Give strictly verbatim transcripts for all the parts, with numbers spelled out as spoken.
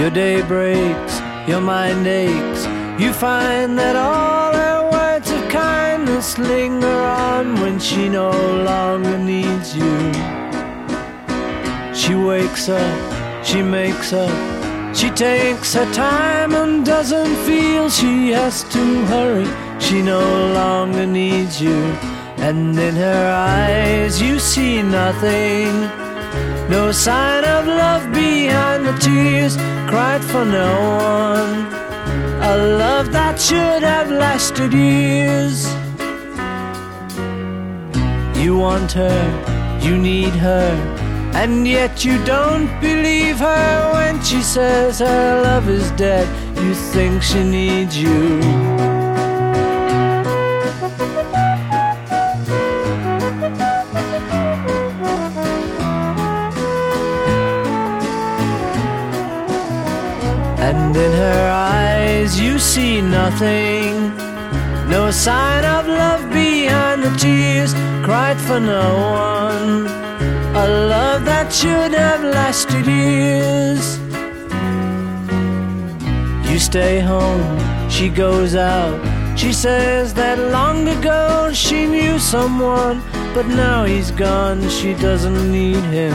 Your day breaks, your mind aches. You find that all her words of kindness linger on when she no longer needs you. She wakes up, she makes up, she takes her time and doesn't feel she has to hurry. She no longer needs you, and in her eyes you see nothing. No sign of love behind the tears cried for no one. A love that should have lasted years. You want her, you need her, and yet you don't believe her when she says her love is dead. You think she needs you. And in her eyes you see nothing. No sign of love behind the tears cried for no one. A love that should have lasted years. You stay home, she goes out. She says that long ago she knew someone, but now he's gone, she doesn't need him.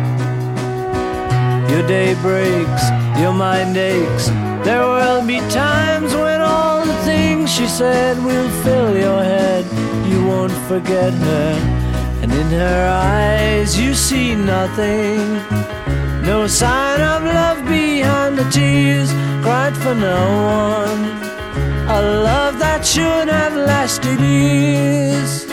Your day breaks, your mind aches. There will be times when all the things she said will fill your head. You won't forget her, and in her eyes you see nothing. No sign of love behind the tears cried for no one. A love that should have lasted years.